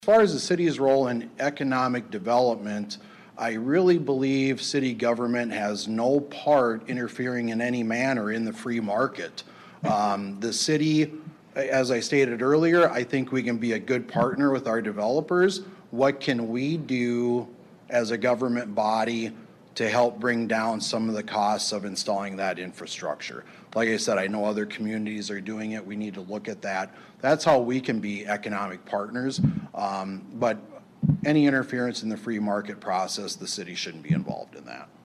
As far as the city's role in economic development, I really believe city government has no part interfering in any manner in the free market. The city, as I stated earlier, I think we can be a good partner with our developers. What can we do as a government body to help bring down some of the costs of installing that infrastructure? Like I said, I know other communities are doing it. We need to look at that. That's how we can be economic partners. But any interference in the free market process, the city shouldn't be involved in that.